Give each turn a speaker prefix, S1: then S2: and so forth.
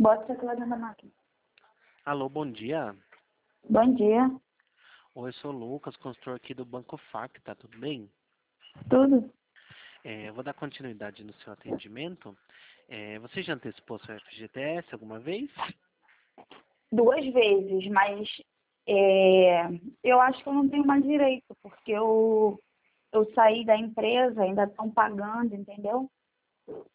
S1: Bota o teclado dentro da máquina.
S2: Alô, bom dia.
S1: Bom dia.
S2: Oi, eu sou o Lucas, consultor aqui do Banco FAC, tá tudo bem?
S1: Tudo?
S2: Eu vou dar continuidade no seu atendimento. Você já antecipou seu FGTS alguma vez?
S1: 2 vezes, mas eu acho que eu não tenho mais direito, porque eu saí da empresa, ainda estão pagando, entendeu?